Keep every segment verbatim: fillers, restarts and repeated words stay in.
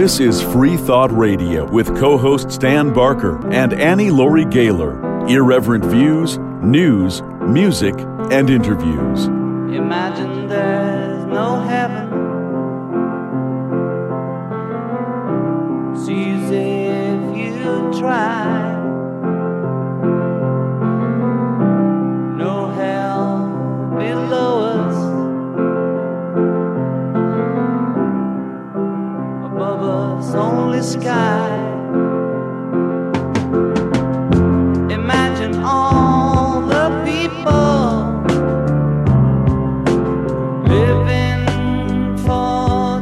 This is Free Thought Radio with co-hosts Dan Barker and Annie Laurie Gaylor. Irreverent views, news, music, and interviews. Imagine there's no heaven. It's easy if you try. No hell below us. Above us only sky. Imagine all the people living for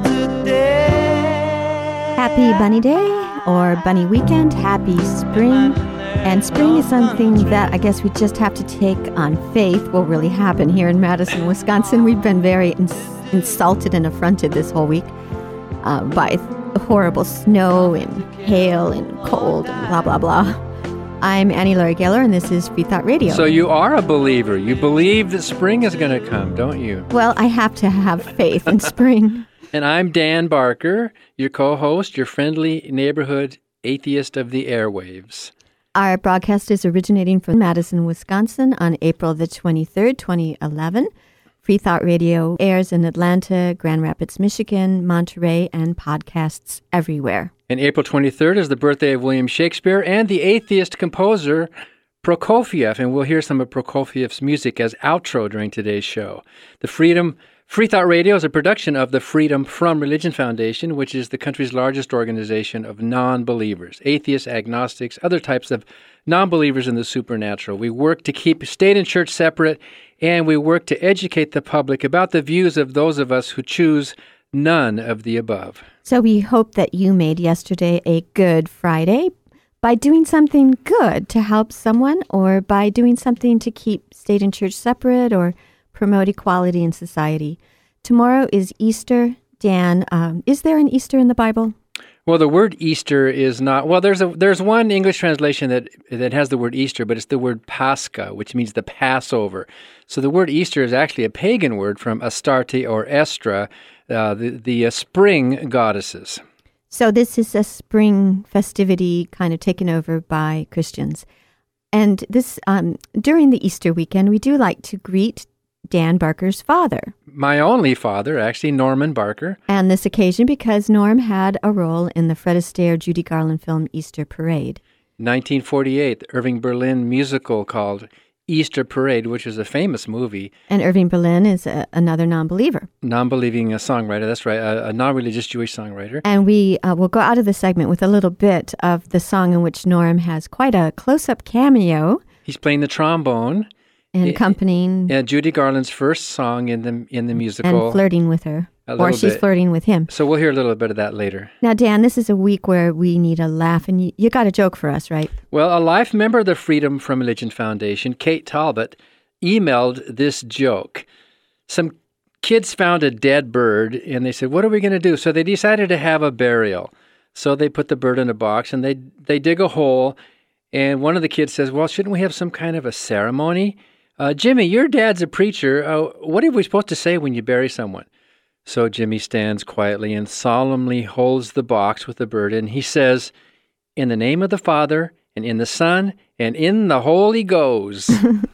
today. Happy Bunny Day or Bunny Weekend. Happy spring. And spring is something that I guess we just have to take on faith will really happen here in Madison, Wisconsin. We've been very ins- insulted and affronted this whole week uh, by horrible snow and hail and cold and blah, blah, blah. I'm Annie Laurie Geller, and this is Free Thought Radio. So you are a believer. You believe that spring is going to come, don't you? Well, I have to have faith in spring. And I'm Dan Barker, your co-host, your friendly neighborhood atheist of the airwaves. Our broadcast is originating from Madison, Wisconsin on April the twenty-third, twenty eleven. Free Thought Radio airs in Atlanta, Grand Rapids, Michigan, Monterey, and podcasts everywhere. And April twenty-third is the birthday of William Shakespeare and the atheist composer Prokofiev, and we'll hear some of Prokofiev's music as outro during today's show. The Freedom Free Thought Radio is a production of the Freedom From Religion Foundation, which is the country's largest organization of non-believers, atheists, agnostics, other types of non-believers in the supernatural. We work to keep state and church separate, and we work to educate the public about the views of those of us who choose none of the above. So we hope that you made yesterday a good Friday by doing something good to help someone, or by doing something to keep state and church separate, or promote equality in society. Tomorrow is Easter. Dan, um, is there an Easter in the Bible? Well, the word Easter is not, well, there's a there's one English translation that that has the word Easter, but it's the word Pascha, which means the Passover. So the word Easter is actually a pagan word from Astarte or Estra, uh, the, the uh, spring goddesses. So this is a spring festivity kind of taken over by Christians. And this um, during the Easter weekend, we do like to greet Dan Barker's father. My only father, actually, Norman Barker. And this occasion because Norm had a role in the Fred Astaire, Judy Garland film Easter Parade. nineteen forty-eight, the Irving Berlin musical called Easter Parade, which is a famous movie. And Irving Berlin is a, another non-believer. Non-believing a songwriter, that's right, a, a non-religious Jewish songwriter. And we uh, will go out of the segment with a little bit of the song in which Norm has quite a close-up cameo. He's playing the trombone. And accompanying... Yeah, Judy Garland's first song in the in the musical. And flirting with her. Or she's bit. flirting with him. So we'll hear a little bit of that later. Now, Dan, this is a week where we need a laugh, and you, you got a joke for us, right? Well, a life member of the Freedom From Religion Foundation, Kate Talbot, emailed this joke. Some kids found a dead bird, and they said, what are we going to do? So they decided to have a burial. So they put the bird in a box, and they they dig a hole, and one of the kids says, well, shouldn't we have some kind of a ceremony? Uh, Jimmy, your dad's a preacher. Uh, what are we supposed to say when you bury someone? So Jimmy stands quietly and solemnly holds the box with the bird in. He says, in the name of the Father, and in the Son, and in the Holy Ghost.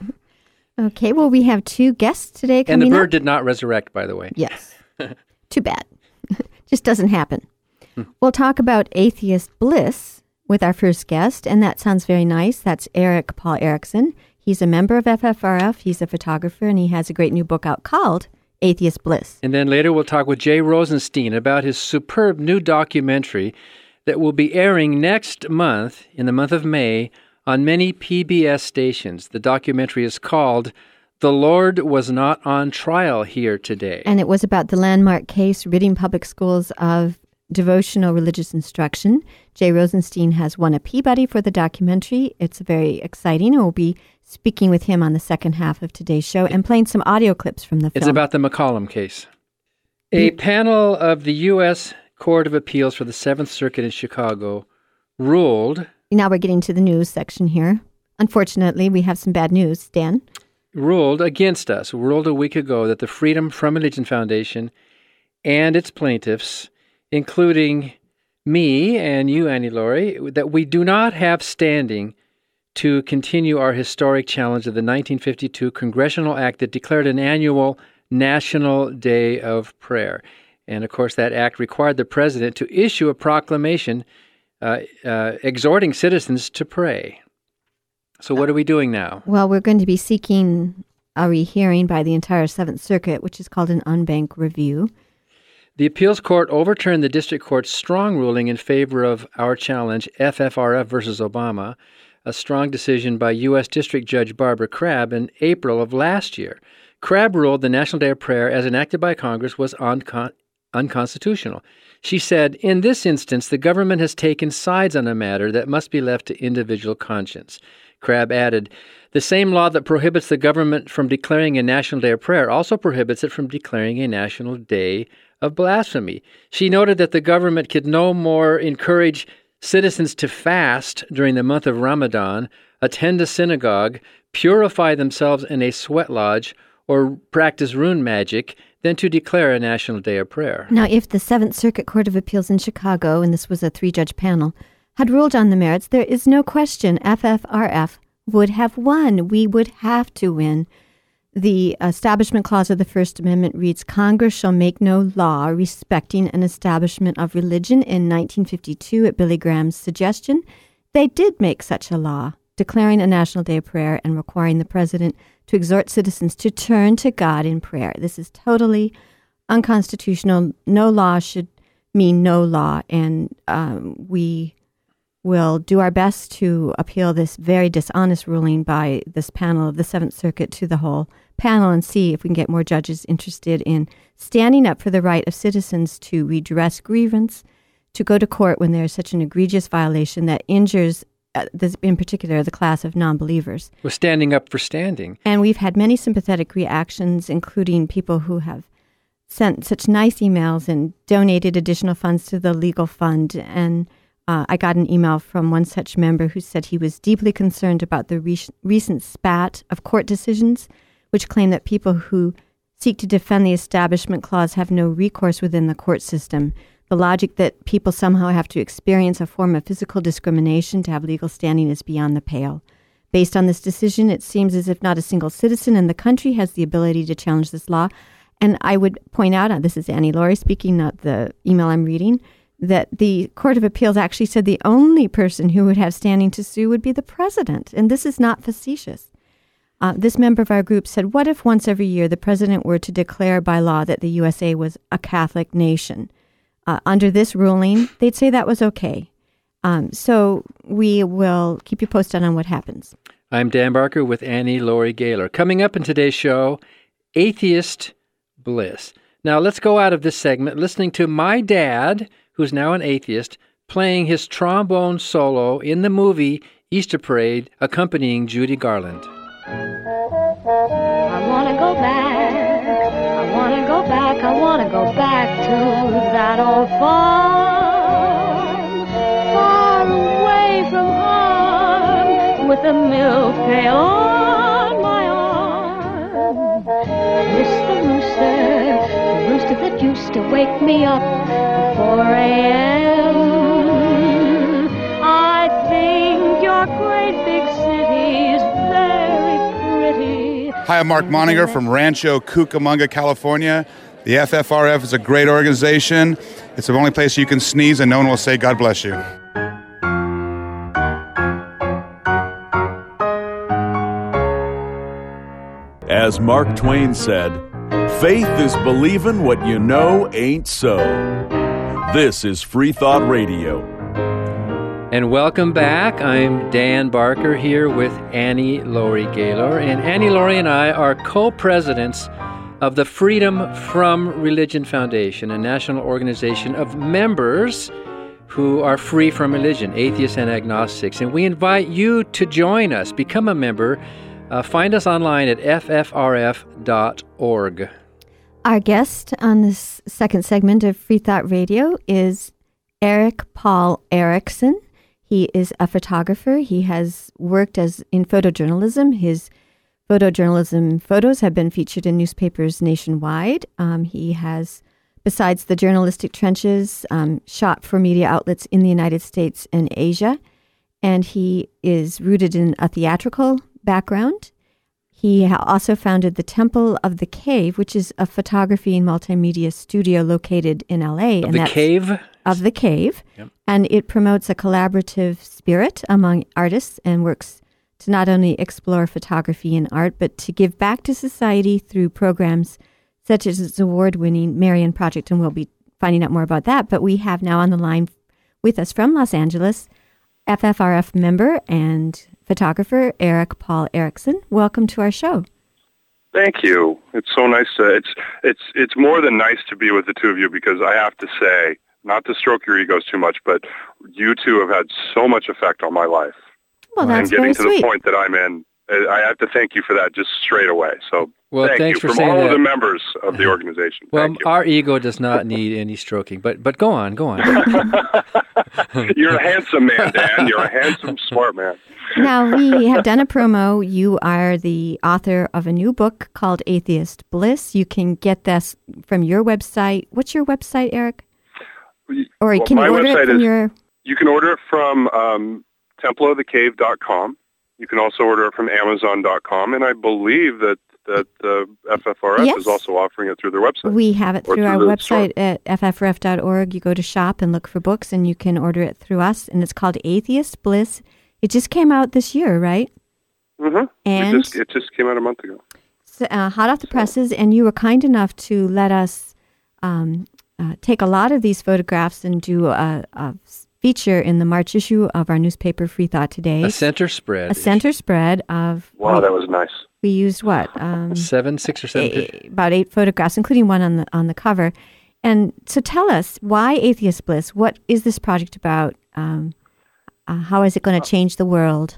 Okay, well, we have two guests today coming And the bird up. did not resurrect, by the way. Yes. Too bad. Just doesn't happen. We'll talk about atheist bliss with our first guest, and that sounds very nice. That's Eric Paul Erickson. He's a member of F F R F, he's a photographer, and he has a great new book out called Atheist Bliss. And then later we'll talk with Jay Rosenstein about his superb new documentary that will be airing next month, in the month of May, on many P B S stations. The documentary is called The Lord Was Not on Trial Here Today. And it was about the landmark case ridding public schools of devotional religious instruction. Jay Rosenstein has won a Peabody for the documentary. It's very exciting, and we'll be speaking with him on the second half of today's show and playing some audio clips from the film. It's about the McCollum case. A panel of the U S Court of Appeals for the Seventh Circuit in Chicago ruled... Now we're getting to the news section here. Unfortunately, we have some bad news, Dan. Ruled against us, ruled a week ago that the Freedom From Religion Foundation and its plaintiffs, including me and you, Annie Laurie, that we do not have standing to continue our historic challenge of the nineteen fifty-two Congressional Act that declared an annual National Day of Prayer. And, of course, that act required the president to issue a proclamation uh, uh, exhorting citizens to pray. So what are we doing now? Well, we're going to be seeking a rehearing by the entire Seventh Circuit, which is called an en banc review. The appeals court overturned the district court's strong ruling in favor of our challenge, F F R F versus Obama, a strong decision by U S District Judge Barbara Crabb in April of last year. Crabb ruled the National Day of Prayer, as enacted by Congress, was uncon- unconstitutional. She said, in this instance, the government has taken sides on a matter that must be left to individual conscience. Crabb added, the same law that prohibits the government from declaring a National Day of Prayer also prohibits it from declaring a National Day of Blasphemy. She noted that the government could no more encourage citizens to fast during the month of Ramadan, attend a synagogue, purify themselves in a sweat lodge, or practice rune magic than to declare a National Day of Prayer. Now, if the Seventh Circuit Court of Appeals in Chicago, and this was a three-judge panel, had ruled on the merits, there is no question F F R F would have won. We would have to win. The Establishment Clause of the First Amendment reads, Congress shall make no law respecting an establishment of religion. In nineteen fifty-two, at Billy Graham's suggestion, they did make such a law, declaring a National Day of Prayer and requiring the president to exhort citizens to turn to God in prayer. This is totally unconstitutional. No law should mean no law, and um, we will do our best to appeal this very dishonest ruling by this panel of the Seventh Circuit to the whole panel and see if we can get more judges interested in standing up for the right of citizens to redress grievance, to go to court when there is such an egregious violation that injures, uh, this, in particular, the class of non-believers. We're standing up for standing. And we've had many sympathetic reactions, including people who have sent such nice emails and donated additional funds to the legal fund. And Uh, I got an email from one such member who said he was deeply concerned about the re- recent spat of court decisions, which claim that people who seek to defend the Establishment Clause have no recourse within the court system. The logic that people somehow have to experience a form of physical discrimination to have legal standing is beyond the pale. Based on this decision, it seems as if not a single citizen in the country has the ability to challenge this law. And I would point out, uh, this is Annie Laurie speaking, not the email I'm reading, that the Court of Appeals actually said the only person who would have standing to sue would be the president. And this is not facetious. Uh, this member of our group said, what if once every year the president were to declare by law that the U S A was a Catholic nation? Uh, under this ruling, they'd say that was okay. Um, so we will keep you posted on what happens. I'm Dan Barker with Annie Laurie Gaylor. Coming up in today's show, Atheist Bliss. Now let's go out of this segment listening to my dad, who's now an atheist, playing his trombone solo in the movie Easter Parade, accompanying Judy Garland. I want to go back, I want to go back, I want to go back to that old farm, far away from harm, with the milk pail on my arm. I miss the rooster, the rooster that used to wake me up at four a.m. I think your great big city's very pretty. Hi, I'm Mark Moninger from Rancho Cucamonga, California. The F F R F is a great organization. It's the only place you can sneeze and no one will say God bless you. As Mark Twain said, faith is believing what you know ain't so. This is Free Thought Radio. And welcome back. I'm Dan Barker here with Annie Laurie Gaylor. And Annie Laurie and I are co-presidents of the Freedom from Religion Foundation, a national organization of members who are free from religion, atheists and agnostics. And we invite you to join us, become a member. Uh, find us online at f f r f dot org. Our guest on this second segment of Free Thought Radio is Eric Paul Erickson. He is a photographer. He has worked as in photojournalism. His photojournalism photos have been featured in newspapers nationwide. Um, he has besides the journalistic trenches, um, shot for media outlets in the United States and Asia. And he is rooted in a theatrical background. He ha- also founded the Temple of the Cave, which is a photography and multimedia studio located in L A. Of and the that's Cave? Of the Cave. Yep. And it promotes a collaborative spirit among artists and works to not only explore photography and art, but to give back to society through programs such as its award-winning Marion Project, and we'll be finding out more about that. But we have now on the line with us from Los Angeles, F F R F member and photographer Eric Paul Erickson. Welcome to our show. Thank you. It's so nice to, it's, it's, it's more than nice to be with the two of you, because I have to say, not to stroke your egos too much, but you two have had so much effect on my life. Well, that's and getting very to sweet. the point that I'm in, I have to thank you for that just straight away. So Well, thank thanks you for from saying all that. of the members of the organization. Well, Thank you. our ego does not need any stroking, but but go on, go on. You're a handsome man, Dan. You're a handsome, smart man. Now, we have done a promo. You are the author of a new book called Atheist Bliss. You can get this from your website. What's your website, Eric? Or Well, can you my order it website from is- your... You can order it from um, temple of the cave dot com. You can also order it from amazon dot com, and I believe that that uh, F F R F Yes. is also offering it through their website. We have it Or through through our the website at F F R F dot org. You go to shop and look for books, and you can order it through us, and it's called Atheist Bliss. It just came out this year, right? Mm-hmm. And- it just, it just came out a month ago. So, uh, hot off the presses, and you were kind enough to let us um, uh, take a lot of these photographs and do a, a feature in the March issue of our newspaper, Free Thought Today. A center spread. A center spread of... Wow, we, that was nice. we used what? Um, Seven, six or seven. eight, about eight photographs, including one on the on the cover. And so tell us, why Atheist Bliss? What is this project about? Um, uh, how is it going to change the world?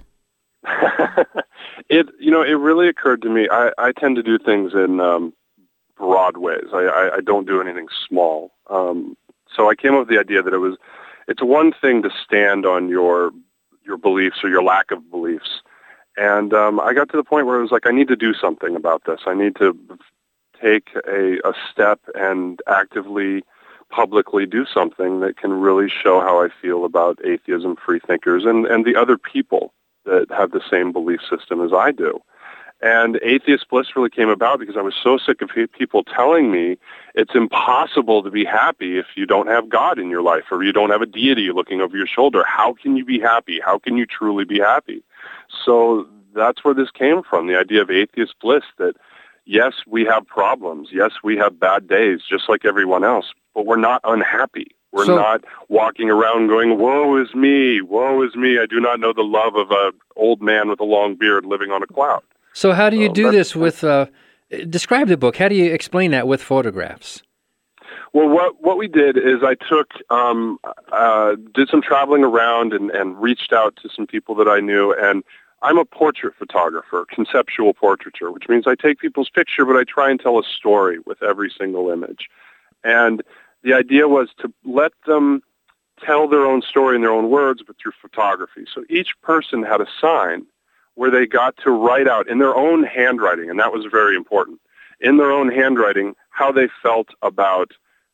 It, you know, it really occurred to me. I, I tend to do things in um, broad ways. I, I, I don't do anything small. Um, so I came up with the idea that it was, it's one thing to stand on your your beliefs or your lack of beliefs. And um, I got to the point where it was like, I need to do something about this. I need to take a, a step and actively, publicly do something that can really show how I feel about atheism, free thinkers, and, and the other people that have the same belief system as I do. And Atheist Bliss really came about because I was so sick of people telling me it's impossible to be happy if you don't have God in your life or you don't have a deity looking over your shoulder. How can you be happy? How can you truly be happy? So that's where this came from, the idea of Atheist Bliss, that yes, we have problems. Yes, we have bad days, just like everyone else, but we're not unhappy. We're So- not walking around going, woe is me, woe is me. I do not know the love of an old man with a long beard living on a cloud. So how do you So do that's- this with, uh, describe the book. How do you explain that with photographs? Well, what what we did is I took, um, uh, did some traveling around and, and reached out to some people that I knew, and I'm a portrait photographer, conceptual portraiture, which means I take people's picture, but I try and tell a story with every single image. And the idea was to let them tell their own story in their own words, but through photography. So each person had a sign where they got to write out in their own handwriting, and that was very important, in their own handwriting, how they felt about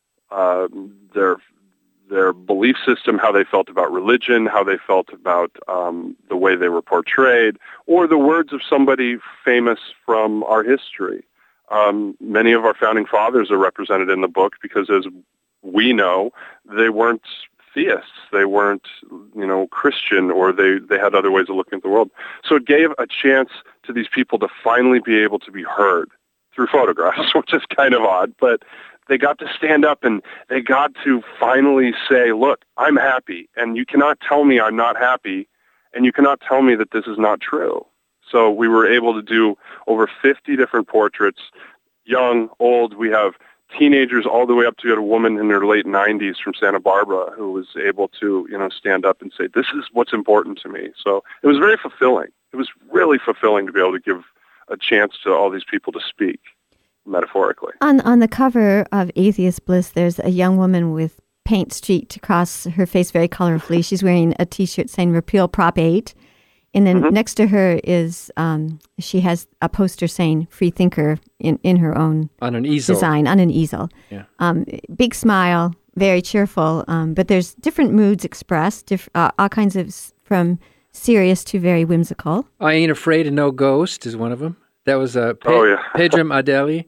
uh, their their belief system, how they felt about religion, how they felt about um, the way they were portrayed, or the words of somebody famous from our history. Um, many of our founding fathers are represented in the book because, as we know, they weren't theists. They weren't, you know, Christian, or they, they had other ways of looking at the world. So it gave a chance to these people to finally be able to be heard through photographs, which is kind of odd, but they got to stand up and they got to finally say, look, I'm happy, and you cannot tell me I'm not happy, and you cannot tell me that this is not true. So we were able to do over fifty different portraits, young, old. We have teenagers all the way up to a woman in her late nineties from Santa Barbara who was able to, you know, stand up and say, this is what's important to me. So it was very fulfilling. It was really fulfilling to be able to give a chance to all these people to speak, metaphorically. On on the cover of Atheist Bliss, there's a young woman with paint streaked across her face very colorfully. She's wearing a T-shirt saying "Repeal Prop eight," And then Mhm. next to her is, um, she has a poster saying free thinker in, in her own On an easel. design on an easel. Yeah. Um, big smile, very cheerful. Um, but there's different moods expressed, diff- uh, all kinds of, s- from serious to very whimsical. I Ain't Afraid of No Ghost is one of them. That was uh, Pe- Oh, yeah. Pedram Adeli.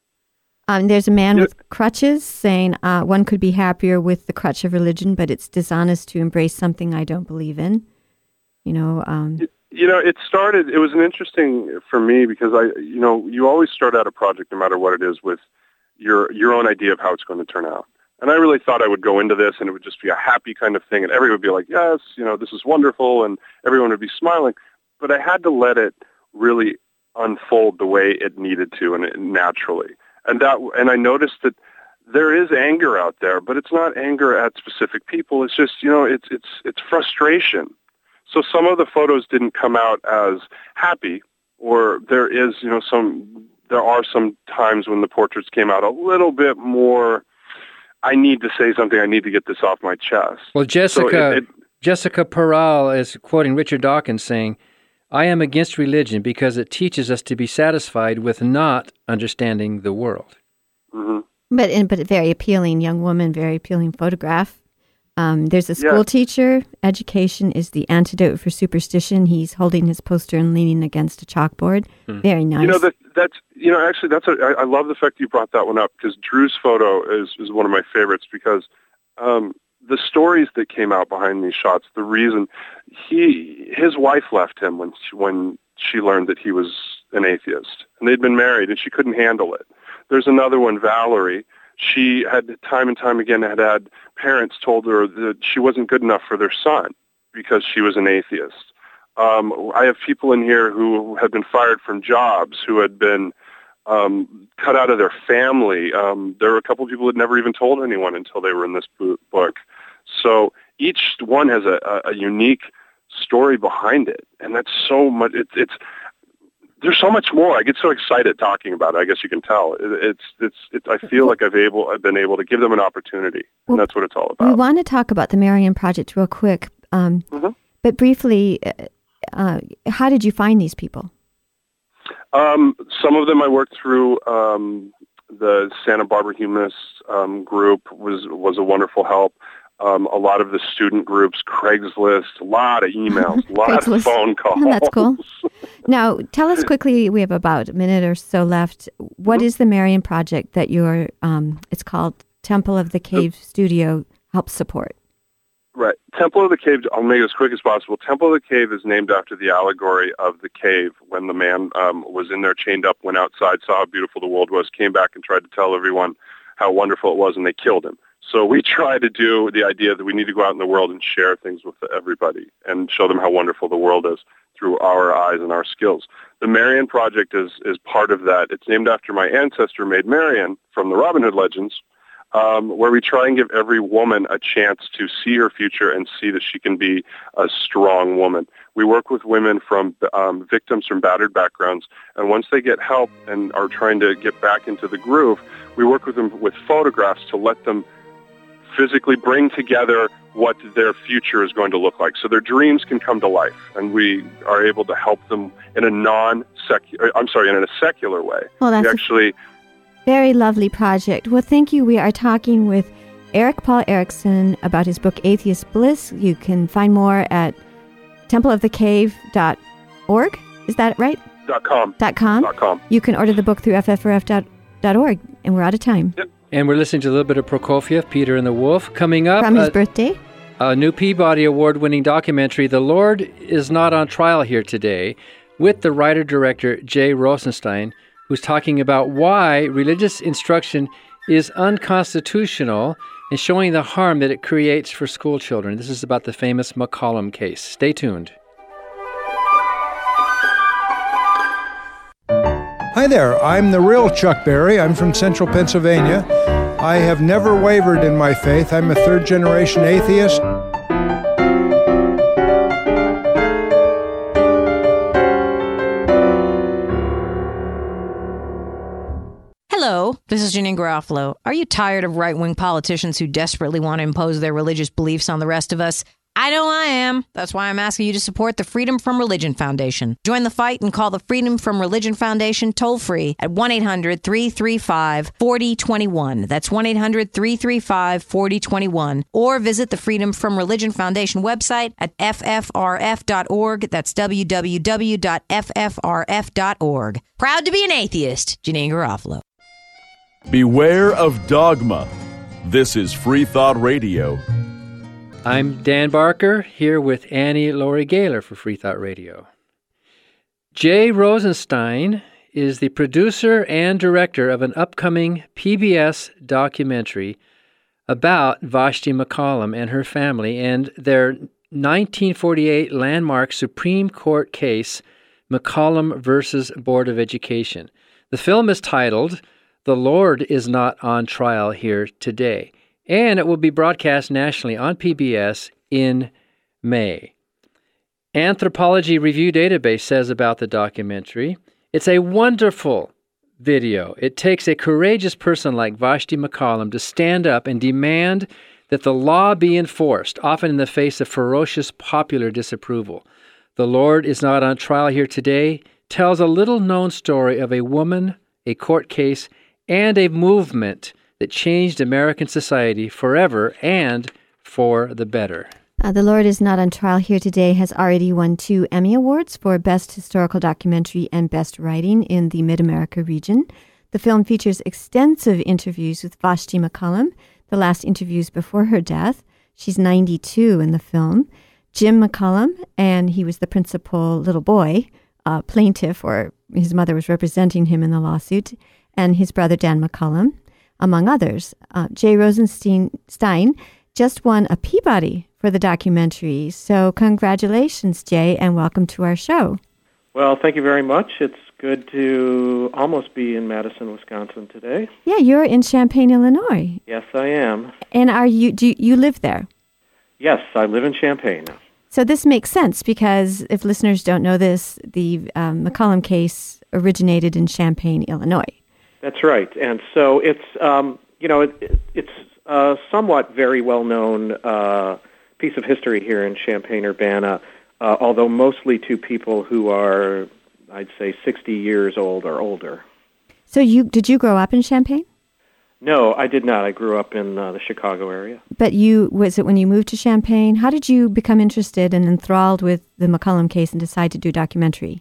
Um, there's a man Yeah. with crutches saying, uh, one could be happier with the crutch of religion, but it's dishonest to embrace something I don't believe in. You know, um, You know, it started, it was an interesting for me because I, you know, you always start out a project, no matter what it is, with your your own idea of how it's going to turn out. And I really thought I would go into this and it would just be a happy kind of thing and everyone would be like, yes, you know, this is wonderful and everyone would be smiling. But I had to let it really unfold the way it needed to and it, naturally. And that, and I noticed that there is anger out there, but it's not anger at specific people. It's just, you know, it's it's it's frustration. So some of the photos didn't come out as happy, or there is, you know, some, there are some times when the portraits came out a little bit more, I need to say something, I need to get this off my chest. Well, Jessica So it- it- Jessica Peral is quoting Richard Dawkins saying, I am against religion because it teaches us to be satisfied with not understanding the world. mhm. but in, but a very appealing young woman, very appealing photograph. Um, there's a Yeah. school teacher. Education is the antidote for superstition. He's holding his poster and leaning against a chalkboard. Very nice. You know, that, that's, you know, actually, that's a, I, I love the fact you brought that one up because Drew's photo is, is one of my favorites because um, the stories that came out behind these shots, the reason he, his wife left him when she, when she learned that he was an atheist and they'd been married and she couldn't handle it. There's another one, Valerie. She had time and time again had had parents told her that she wasn't good enough for their son because she was an atheist. Um, I have people in here who had been fired from jobs, who had been um, cut out of their family. Um, there were a couple of people who had never even told anyone until they were in this bo- book. So each one has a, a, a unique story behind it, and that's so much. It, it's there's so much more. I get so excited talking about it. I guess you can tell. It, it's it's. It, I feel like I've able I've been able to give them an opportunity, Well, and that's what it's all we about. want to talk about the Marian Project real quick, um, Mhm. but briefly, uh, uh, how did you find these people? Um, some of them I worked through. Um, the Santa Barbara Humanist um, group was was a wonderful help. Um, a lot of the student groups, Craigslist, a lot of emails, a lot Craigslist. of phone calls. Oh, that's cool. Now, tell us quickly, we have about a minute or so left. What is the Marian Project that you're, um, it's called Temple of the Cave Studio helps support? Right. Temple of the Cave, I'll make it as quick as possible. Temple of the Cave is named after the allegory of the cave when the man um, was in there chained up, went outside, saw how beautiful the world was, came back and tried to tell everyone how wonderful it was, and they killed him. So we try to do the idea that we need to go out in the world and share things with everybody and show them how wonderful the world is through our eyes and our skills. The Marian Project is, is part of that. It's named after my ancestor, Maid Marian, from the Robin Hood legends, um, where we try and give every woman a chance to see her future and see that she can be a strong woman. We work with women from um, victims from battered backgrounds, and once they get help and are trying to get back into the groove, we work with them with photographs to let them physically bring together what their future is going to look like. So their dreams can come to life, and we are able to help them in a non-secular, I'm sorry, in a secular way. Well, that's we a actually, very lovely project. Well, thank you. We are talking with Eric Paul Erickson about his book, Atheist Bliss. You can find more at temple of the cave dot org. Is that right? dot com. Dot com? Dot com. You can order the book through F F R F dot org, and we're out of time. Yep. And we're listening to a little bit of Prokofiev, Peter and the Wolf. Coming up, From his uh, birthday. a new Peabody Award-winning documentary, The Lord is Not on Trial Here Today, with the writer-director Jay Rosenstein, who's talking about why religious instruction is unconstitutional and showing the harm that it creates for school children. This is about the famous McCollum case. Stay tuned. Hi there, I'm the real Chuck Berry. I'm from central Pennsylvania. I have never wavered in my faith. I'm a third-generation atheist. Hello, this is Janine Garofalo. Are you tired of right-wing politicians who desperately want to impose their religious beliefs on the rest of us? I know I am. That's why I'm asking you to support the Freedom From Religion Foundation. Join the fight and call the Freedom From Religion Foundation toll-free at one eight hundred three three five four zero two one. That's one eight hundred three three five four zero two one. Or visit the Freedom From Religion Foundation website at f f r f dot org. That's w w w dot f f r f dot org. Proud to be an atheist, Janine Garofalo. Beware of dogma. This is Free Thought Radio. I'm Dan Barker, here with Annie Laurie Gaylor for Free Thought Radio. Jay Rosenstein is the producer and director of an upcoming P B S documentary about Vashti McCollum and her family and their nineteen forty-eight landmark Supreme Court case, McCollum versus Board of Education. The film is titled The Lord is Not on Trial Here Today, and it will be broadcast nationally on P B S in May. Anthropology Review Database says about the documentary, it's a wonderful video. It takes a courageous person like Vashti McCollum to stand up and demand that the law be enforced, often in the face of ferocious popular disapproval. The Lord is Not on Trial Here Today tells a little-known story of a woman, a court case, and a movement that changed American society forever and for the better. Uh, The Lord is Not on Trial Here Today has already won two Emmy Awards for Best Historical Documentary and Best Writing in the Mid-America region. The film features extensive interviews with Vashti McCollum, the last interviews before her death. She's ninety-two in the film. Jim McCollum, and he was the principal little boy, uh, plaintiff, or his mother was representing him in the lawsuit, and his brother Dan McCollum, among others. Uh, Jay Rosenstein Stein just won a Peabody for the documentary. So congratulations, Jay, and welcome to our show. Well, thank you very much. It's good to almost be in Madison, Wisconsin today. Yeah, you're in Champaign, Illinois. Yes, I am. And are you? Do you, you live there? Yes, I live in Champaign. So this makes sense because if listeners don't know this, the um, McCollum case originated in Champaign, Illinois. That's right. And so it's, um, you know, it, it's a somewhat very well-known uh, piece of history here in Champaign-Urbana, uh, although mostly to people who are, I'd say, sixty years old or older. So you did you grow up in Champaign? No, I did not. I grew up in uh, the Chicago area. But you, was it when you moved to Champaign? How did you become interested and enthralled with the McCollum case and decide to do a documentary?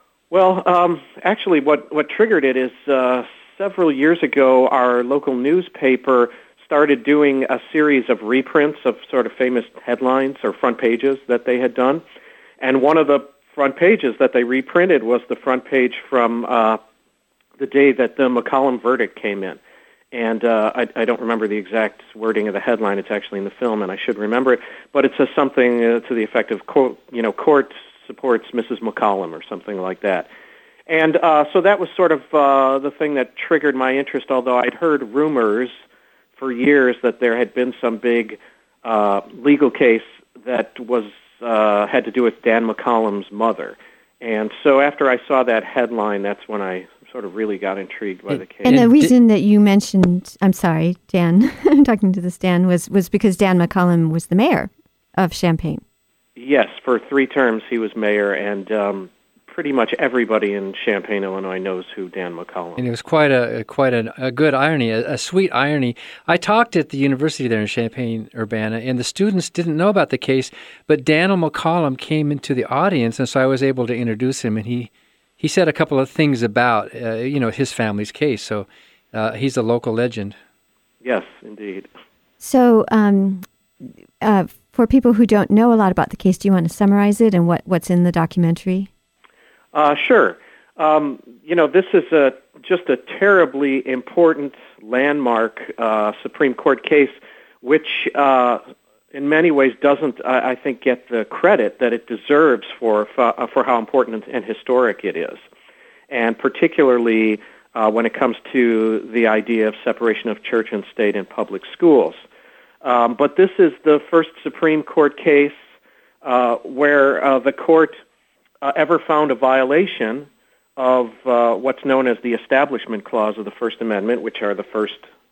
Well, um, actually, what, what triggered it is uh, several years ago, our local newspaper started doing a series of reprints of sort of famous headlines or front pages that they had done. And one of the front pages that they reprinted was the front page from uh, the day that the McCollum verdict came in. And uh, I, I don't remember the exact wording of the headline. It's actually in the film, and I should remember it. But it says something uh, to the effect of, quote, you know, court supports Missus McCollum or something like that. And uh, so that was sort of uh, the thing that triggered my interest, although I'd heard rumors for years that there had been some big uh, legal case that was uh, had to do with Dan McCollum's mother. And so after I saw that headline, that's when I sort of really got intrigued by the case. And the reason that you mentioned, I'm sorry, Dan, I'm talking to this Dan, was, was because Dan McCollum was the mayor of Champaign. Yes, for three terms he was mayor, and um, pretty much everybody in Champaign, Illinois knows who Dan McCollum is. And it was quite a quite a, a good irony, a, a sweet irony. I talked at the university there in Champaign-Urbana, and the students didn't know about the case, but Daniel McCollum came into the audience, and so I was able to introduce him, and he He said a couple of things about, uh, you know, his family's case. So uh, he's a local legend. Yes, indeed. So um, uh, for people who don't know a lot about the case, do you want to summarize it and what, what's in the documentary? Uh, sure. Um, you know, this is a just a terribly important landmark uh, Supreme Court case, which uh, in many ways doesn't, I, I think, get the credit that it deserves for for, for how important and historic it is, and particularly uh, when it comes to the idea of separation of church and state in public schools. Um, but this is the first Supreme Court case uh, where uh, the court uh, ever found a violation of uh, what's known as the Establishment Clause of the First Amendment, which are the First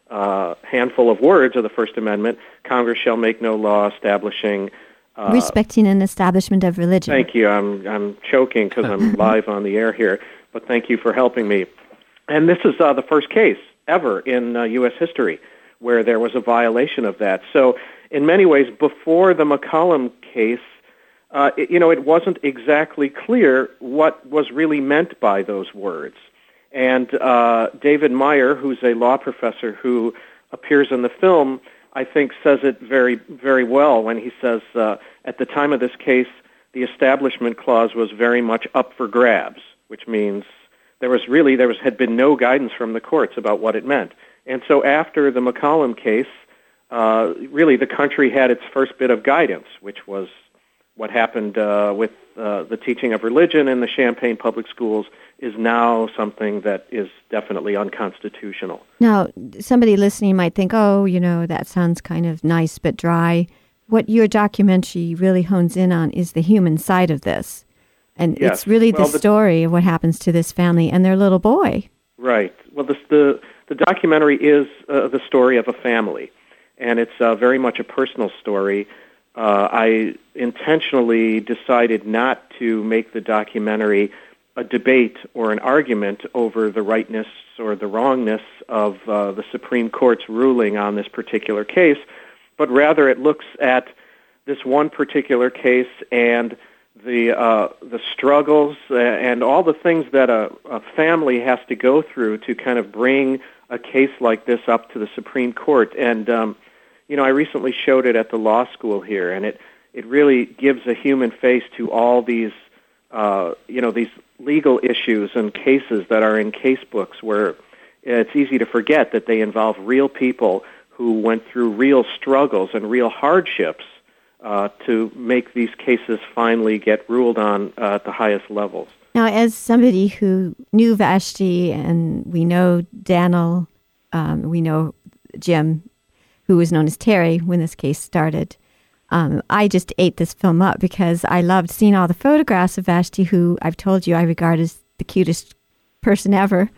uh, handful of words of the First Amendment, Congress shall make no law establishing... Uh, Respecting an establishment of religion. Thank you. I'm I'm choking because I'm live on the air here, but thank you for helping me. And this is uh, the first case ever in uh, U S history where there was a violation of that. So in many ways, before the McCollum case, uh, it, you know, it wasn't exactly clear what was really meant by those words. And uh, David Meyer, who's a law professor who appears in the film, I think says it very, very well when he says, uh, at the time of this case, the Establishment Clause was very much up for grabs, which means there was really, there was had been no guidance from the courts about what it meant. And so after the McCollum case, uh, really the country had its first bit of guidance, which was what happened uh, with uh, the teaching of religion in the Champaign public schools is now something that is definitely unconstitutional. Now, somebody listening might think, oh, you know, that sounds kind of nice but dry. What your documentary really hones in on is the human side of this. And yes. it's really well, the story of what happens to this family and their little boy. Right. Well, this, the, the documentary is uh, the story of a family, and it's uh, very much a personal story. Uh, I intentionally decided not to make the documentary a debate or an argument over the rightness or the wrongness of uh, the Supreme Court's ruling on this particular case, but rather it looks at this one particular case and the uh, the struggles and all the things that a, a family has to go through to kind of bring a case like this up to the Supreme Court. And um, you know, I recently showed it at the law school here, and it it really gives a human face to all these uh, you know these legal issues and cases that are in case books where it's easy to forget that they involve real people who went through real struggles and real hardships uh, to make these cases finally get ruled on uh, at the highest levels. Now, as somebody who knew Vashti, and we know Daniel, um, we know Jim, who was known as Terry when this case started, Um, I just ate this film up because I loved seeing all the photographs of Vashti, who I've told you I regard as the cutest person ever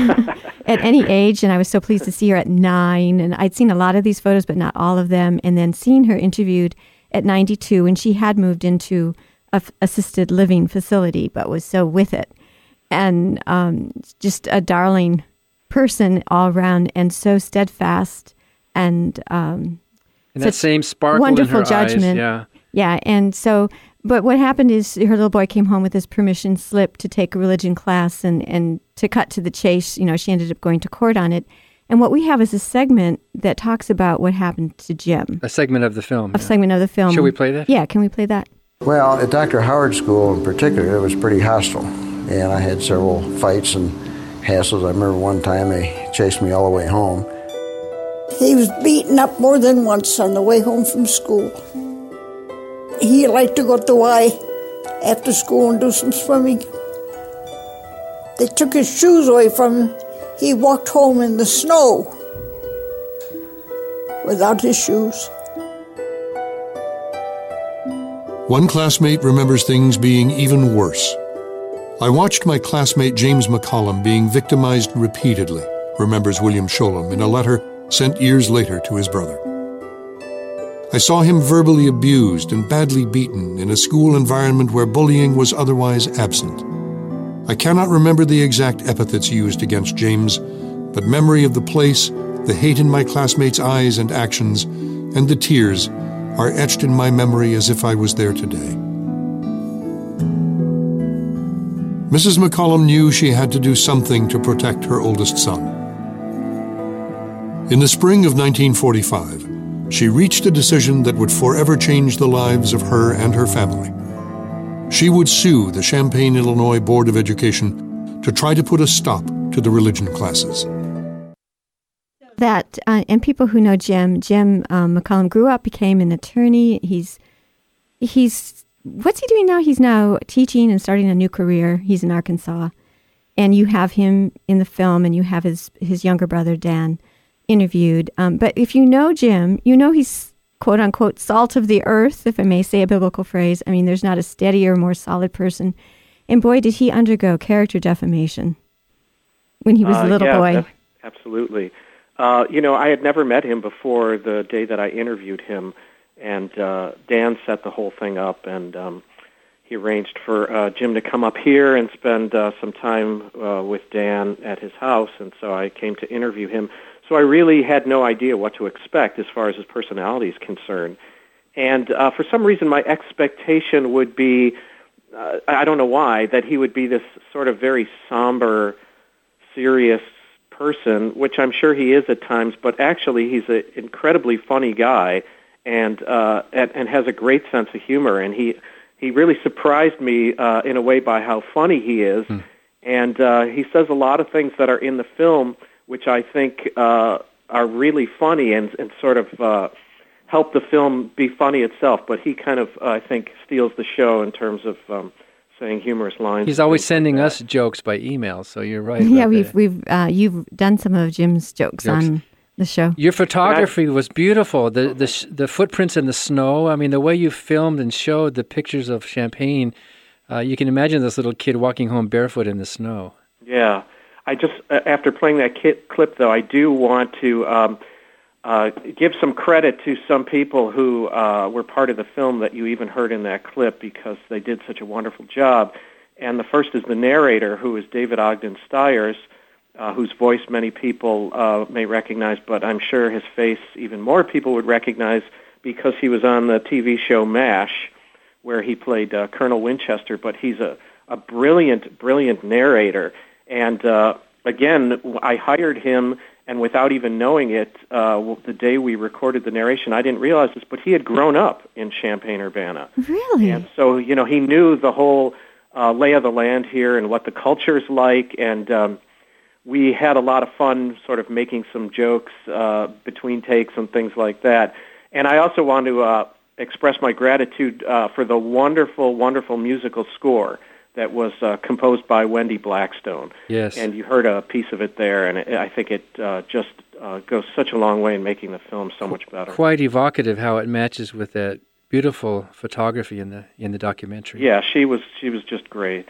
at any age. And I was so pleased to see her at nine. And I'd seen a lot of these photos, but not all of them. And then seeing her interviewed at ninety-two, and she had moved into a f- assisted living facility, but was so with it. And um, just a darling person all around, and so steadfast and... Um, And that same sparkle wonderful in her judgment. eyes, yeah. Yeah, and so, but what happened is her little boy came home with his permission slip to take a religion class, and, and to cut to the chase, you know, she ended up going to court on it. And what we have is a segment that talks about what happened to Jim. A segment of the film. A yeah. segment of the film. Should we play that? Yeah, can we play that? Well, at Doctor Howard's school in particular, it was pretty hostile. And I had several fights and hassles. I remember one time they chased me all the way home. He was beaten up more than once on the way home from school. He liked to go to Y after school and do some swimming. They took his shoes away from him. He walked home in the snow without his shoes. One classmate remembers things being even worse. I watched my classmate James McCollum being victimized repeatedly, remembers William Sholem in a letter sent years later to his brother. I saw him verbally abused and badly beaten in a school environment where bullying was otherwise absent. I cannot remember the exact epithets used against James, but memory of the place, the hate in my classmates' eyes and actions, and the tears are etched in my memory as if I was there today. Missus McCollum knew she had to do something to protect her oldest son. In the spring of nineteen forty-five, she reached a decision that would forever change the lives of her and her family. She would sue the Champaign, Illinois Board of Education to try to put a stop to the religion classes. That, uh, and people who know Jim, Jim um, McCollum grew up, became an attorney. He's, he's, what's he doing now? He's now teaching and starting a new career. He's in Arkansas. And you have him in the film, and you have his, his younger brother, Dan, interviewed. Um, but if you know Jim, you know he's quote unquote salt of the earth, if I may say a biblical phrase. I mean, there's not a steadier, more solid person. And boy, did he undergo character defamation when he was uh, a little yeah, boy. Absolutely. uh, you know, I had never met him before the day that I interviewed him, and uh, Dan set the whole thing up, and um, he arranged for uh, Jim to come up here and spend uh, some time uh, with Dan at his house, and so I came to interview him. So I really had no idea what to expect as far as his personality is concerned. And uh, for some reason, my expectation would be, uh, I don't know why, that he would be this sort of very somber, serious person, which I'm sure he is at times, but actually he's an incredibly funny guy and, uh, and and has a great sense of humor. And he, he really surprised me uh, in a way by how funny he is. Hmm. And uh, he says a lot of things that are in the film which I think uh, are really funny and, and sort of uh, help the film be funny itself. But he kind of, uh, I think, steals the show in terms of um, saying humorous lines. He's always sending like us jokes by email, so you're right. Yeah, we've that. we've uh, you've done some of Jim's jokes, jokes. on the show. Your photography was beautiful. The the the footprints in the snow. I mean, the way you filmed and showed the pictures of Champaign. Uh, you can imagine this little kid walking home barefoot in the snow. Yeah. I just, uh, after playing that kit, clip, though, I do want to um, uh, give some credit to some people who uh, were part of the film that you even heard in that clip because they did such a wonderful job. And the first is the narrator, who is David Ogden Stiers, uh, whose voice many people uh, may recognize, but I'm sure his face even more people would recognize because he was on the T V show MASH, where he played uh, Colonel Winchester, but he's a, a brilliant, brilliant narrator. And uh, again, I hired him, and without even knowing it, uh, the day we recorded the narration, I didn't realize this, but he had grown up in Champaign-Urbana. Really? And so, you know, he knew the whole uh, lay of the land here and what the culture's like, and um, we had a lot of fun sort of making some jokes uh, between takes and things like that. And I also want to uh, express my gratitude uh, for the wonderful, wonderful musical score that was uh, composed by Wendy Blackstone. Yes. And you heard a piece of it there, and it, I think it uh, just uh, goes such a long way in making the film so much better. Quite evocative how it matches with that beautiful photography in the in the documentary. Yeah, she was she was just great.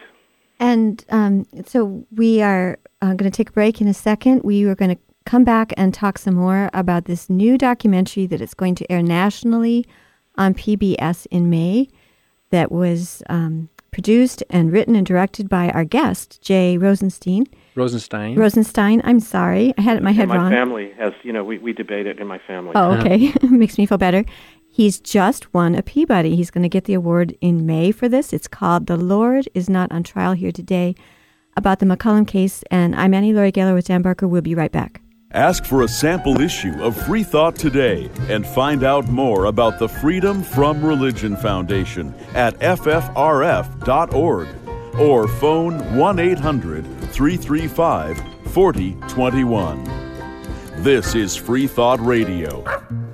And um, so we are uh, going to take a break in a second. We are going to come back and talk some more about this new documentary that is going to air nationally on P B S in May that was... Um, produced and written and directed by our guest, Jay Rosenstein. Rosenstein. Rosenstein, I'm sorry. I had it in my head my wrong. My family has, you know, we, we debate it in my family. Oh, okay. Makes me feel better. He's just won a Peabody. He's going to get the award in May for this. It's called The Lord Is Not on Trial Here Today, about the McCollum case. And I'm Annie Laurie Gaylor with Dan Barker. We'll be right back. Ask for a sample issue of Free Thought today and find out more about the Freedom from Religion Foundation at F F R F dot org or phone one eight hundred three three five four zero two one. This is Free Thought Radio.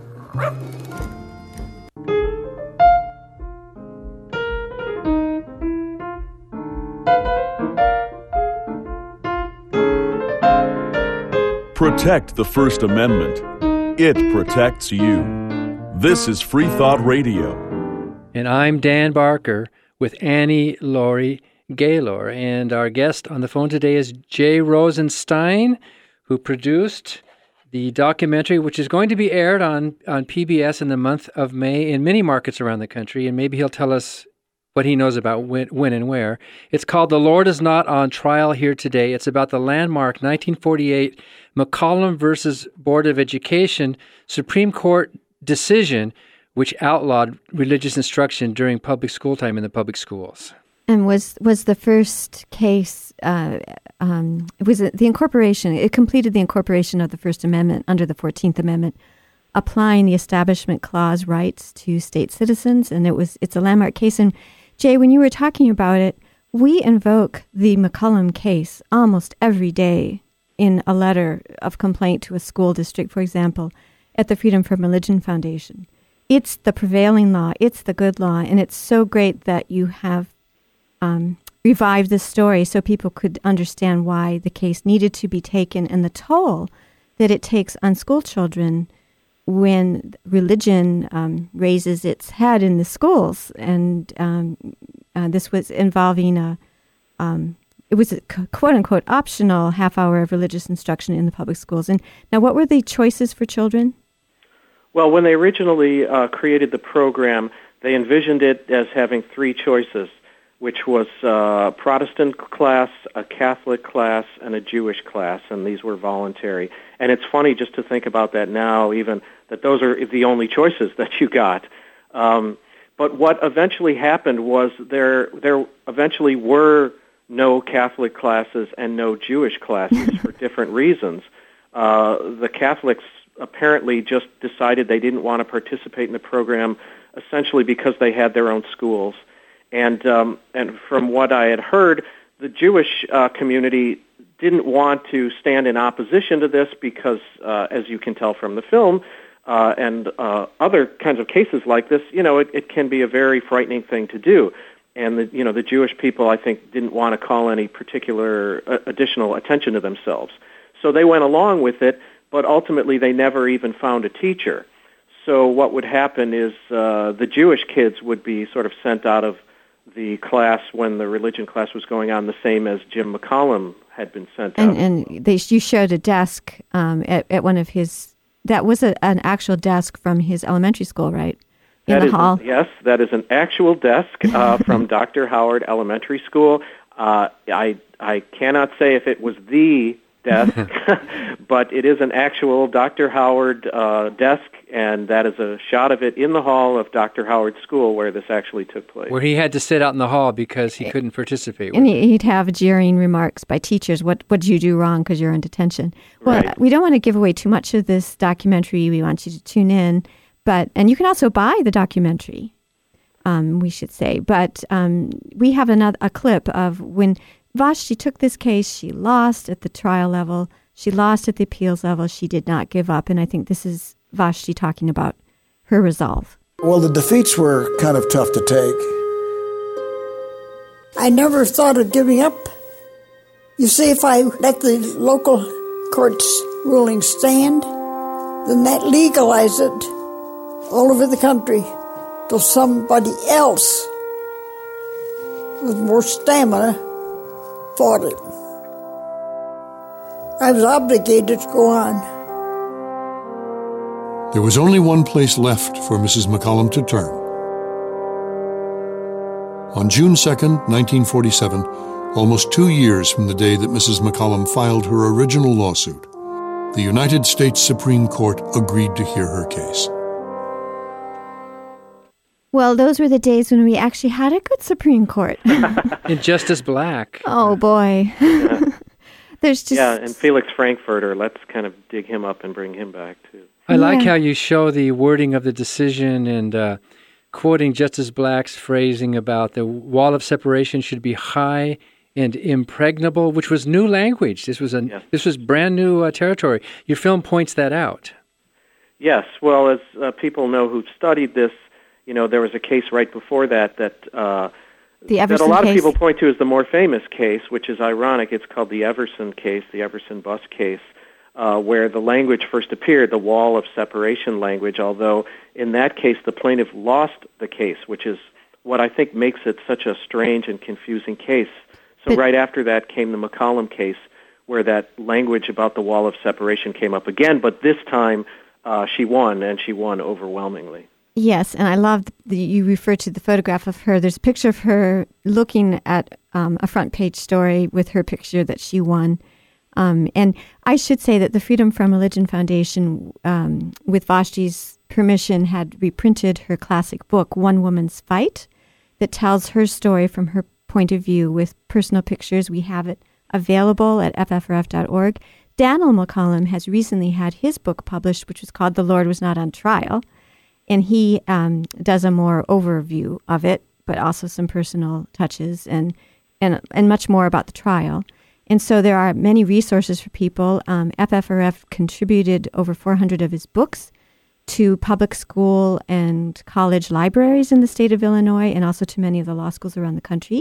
Protect the First Amendment. It protects you. This is Free Thought Radio. And I'm Dan Barker with Annie Laurie Gaylor. And our guest on the phone today is Jay Rosenstein, who produced the documentary, which is going to be aired on, on P B S in the month of May in many markets around the country. And maybe he'll tell us what he knows about when, when and where. It's called The Lord Is Not on Trial Here Today. It's about the landmark nineteen forty-eight McCollum versus Board of Education Supreme Court decision, which outlawed religious instruction during public school time in the public schools. And was was the first case, uh, um, it was the incorporation, it completed the incorporation of the First Amendment under the fourteenth Amendment, applying the Establishment Clause rights to state citizens, and it was it's a landmark case. And Jay, when you were talking about it, we invoke the McCollum case almost every day in a letter of complaint to a school district, for example, at the Freedom from Religion Foundation. It's the prevailing law. It's the good law. And it's so great that you have um, revived this story so people could understand why the case needed to be taken and the toll that it takes on school children when religion um, raises its head in the schools. And um, uh, this was involving a, um, it was a quote unquote optional half hour of religious instruction in the public schools. And now, what were the choices for children? Well, when they originally uh, created the program, they envisioned it as having three choices, which was a Protestant class, a Catholic class, and a Jewish class, and these were voluntary. And it's funny just to think about that now, even that those are the only choices that you got. Um, but what eventually happened was there there eventually were no Catholic classes and no Jewish classes for different reasons. Uh, the Catholics apparently just decided they didn't want to participate in the program essentially because they had their own schools. And um, and from what I had heard, the Jewish uh, community didn't want to stand in opposition to this because, uh, as you can tell from the film, uh, and uh, other kinds of cases like this, you know, it, it can be a very frightening thing to do. And, the, you know, the Jewish people, I think, didn't want to call any particular uh, additional attention to themselves. So they went along with it, but ultimately they never even found a teacher. So what would happen is uh, the Jewish kids would be sort of sent out of the class when the religion class was going on, the same as Jim McCollum had been sent and, out. And they, you showed a desk um, at, at one of his, that was a, an actual desk from his elementary school, right? In That the is- hall? Yes, that is an actual desk uh, from Doctor Howard Elementary School. Uh, I I cannot say if it was the desk, but it is an actual Doctor Howard uh, desk, and that is a shot of it in the hall of Doctor Howard's school where this actually took place. Where he had to sit out in the hall because he couldn't participate. And he- he'd have jeering remarks by teachers. What what did you do wrong because you're in detention? Well, Right. we don't want to give away too much of this documentary. We want you to tune in. But and you can also buy the documentary, um, we should say. But um, we have another a clip of when Vashti took this case. She lost at the trial level. She lost at the appeals level. She did not give up. And I think this is Vashti talking about her resolve. Well, the defeats were kind of tough to take. I never thought of giving up. You see, if I let the local court's ruling stand, then that legalized it all over the country till somebody else with more stamina fought it. I was obligated to go on. There was only one place left for Missus McCollum to turn. On June second, nineteen forty-seven, almost two years from the day that Missus McCollum filed her original lawsuit, the United States Supreme Court agreed to hear her case. Well, those were the days when we actually had a good Supreme Court. And Justice Black. Oh, boy. There's just... Yeah, and Felix Frankfurter, let's kind of dig him up and bring him back, too. I like how you show the wording of the decision and uh, quoting Justice Black's phrasing about the wall of separation should be high and impregnable, which was new language. This was a Yes. this was brand new uh, territory. Your film points that out. Yes, well, as uh, people know who've studied this, you know, there was a case right before that that uh, The that Everson a lot case. of people point to as the more famous case, which is ironic. It's called the Everson case, the Everson bus case, uh, where the language first appeared, the wall of separation language, although in that case the plaintiff lost the case, which is what I think makes it such a strange and confusing case. So But- right after that came the McCollum case, where that language about the wall of separation came up again, but this time uh, she won, and she won overwhelmingly. Yes, and I love that you refer to the photograph of her. There's a picture of her looking at um, a front page story with her picture that she won. Um, and I should say that the Freedom from Religion Foundation, um, with Vashti's permission, had reprinted her classic book, One Woman's Fight, that tells her story from her point of view with personal pictures. We have it available at F F R F dot org. Daniel McCollum has recently had his book published, which was called The Lord Was Not on Trial. And he um, does a more overview of it, but also some personal touches and, and and much more about the trial. And so there are many resources for people. Um, F F R F contributed over four hundred of his books to public school and college libraries in the state of Illinois and also to many of the law schools around the country.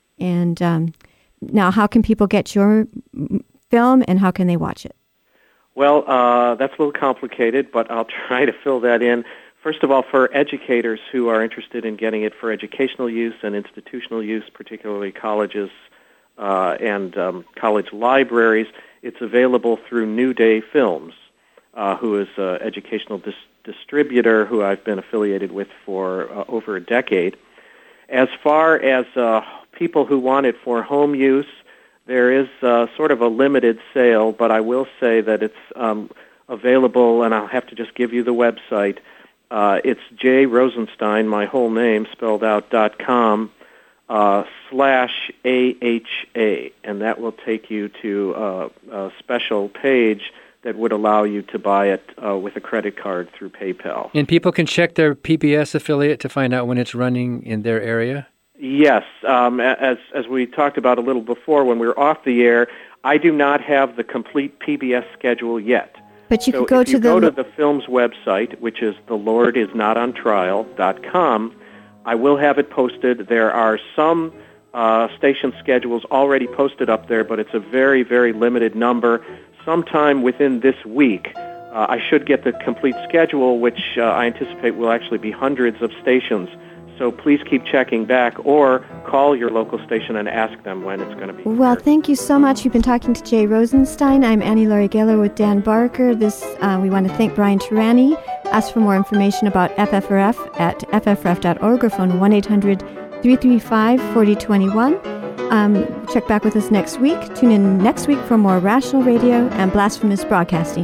And um, now how can people get your m- film and how can they watch it? Well, uh, that's a little complicated, but I'll try to fill that in. First of all, for educators who are interested in getting it for educational use and institutional use, particularly colleges, uh, and um, college libraries. It's available through New Day Films, uh, who is an educational dis- distributor who I've been affiliated with for uh, over a decade. As far as uh, people who want it for home use, there is uh, sort of a limited sale, but I will say that it's um, available, and I'll have to just give you the website. Uh, it's Jay Rosenstein, my whole name spelled out, dot com, uh, slash A H A, and that will take you to uh, a special page that would allow you to buy it uh, with a credit card through PayPal. And people can check their P B S affiliate to find out when it's running in their area? Yes. Um, as as we talked about a little before when we were off the air, I do not have the complete P B S schedule yet. But you so could go if to you the... go to the film's website, which is the lord is not on trial dot com, I will have it posted. There are some uh, station schedules already posted up there, but it's a very, very limited number. Sometime within this week, uh, I should get the complete schedule, which uh, I anticipate will actually be hundreds of stations. So please keep checking back or call your local station and ask them when it's going to be. Well, thank you so much. You've been talking to Jay Rosenstein. I'm Annie Laurie Gaylor with Dan Barker. This uh, we want to thank Brian Turani. Ask for more information about F F R F at F F R F dot org or phone one eight hundred three three five four zero two one. Um, check back with us next week. Tune in next week for more Rational Radio and Blasphemous Broadcasting.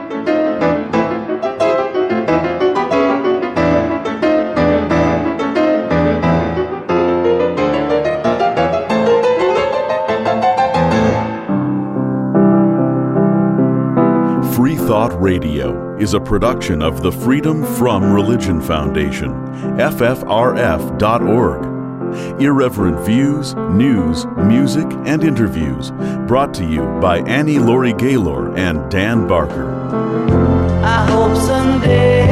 Free Thought Radio is a production of the Freedom From Religion Foundation, F F R F dot org. Irreverent views, news, music, and interviews brought to you by Annie Laurie Gaylor and Dan Barker. I hope someday